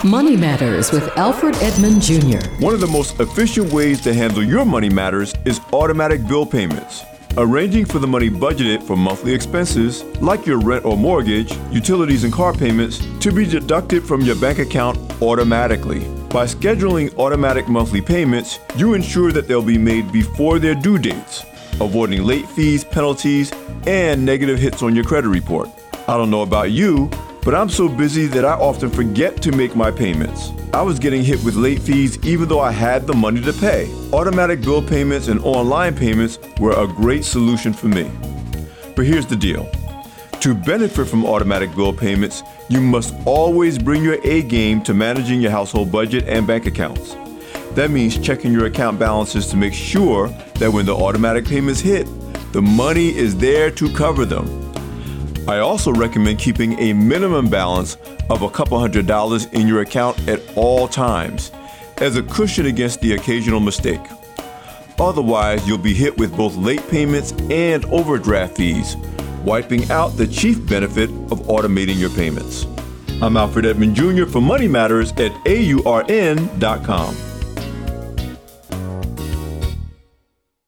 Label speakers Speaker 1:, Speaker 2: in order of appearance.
Speaker 1: Money Matters with Alfred Edmond Jr.
Speaker 2: One of the most efficient ways to handle your money matters is automatic bill payments. Arranging for the money budgeted for monthly expenses, like your rent or mortgage, utilities and car payments, to be deducted from your bank account automatically. By scheduling automatic monthly payments, you ensure that they'll be made before their due dates, avoiding late fees, penalties, and negative hits on your credit report. I don't know about you, but I'm so busy that I often forget to make my payments. I was getting hit with late fees even though I had the money to pay. Automatic bill payments and online payments were a great solution for me. But here's the deal. To benefit from automatic bill payments, you must always bring your A game to managing your household budget and bank accounts. That means checking your account balances to make sure that when the automatic payments hit, the money is there to cover them. I also recommend keeping a minimum balance of a couple $100 in your account at all times as a cushion against the occasional mistake. Otherwise, you'll be hit with both late payments and overdraft fees, wiping out the chief benefit of automating your payments. I'm Alfred Edmond Jr. for Money Matters at AURN.com.